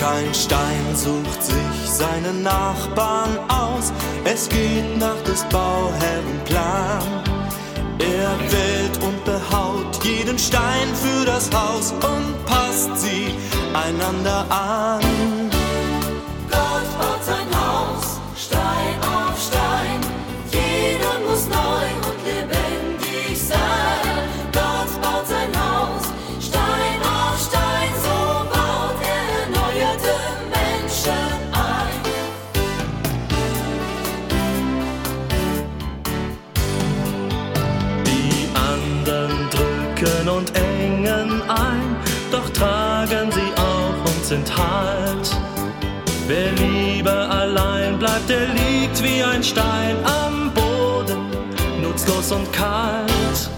Kein Stein sucht sich seinen Nachbarn aus, es geht nach des Bauherren Plan. Er wählt und behaut jeden Stein für das Haus und passt sie einander an. Gott baut sein Haus, Stein auf Stein, jeder muss neu und lebendig sein. Gott baut sein Haus, Stein auf Stein, so baut er erneuerte Menschen ein. Die anderen drücken und engen ein, doch tragen sie auch und sind Halt. Wer lieber allein bleibt, der liegt wie ein Stein am Boden, nutzlos und kalt.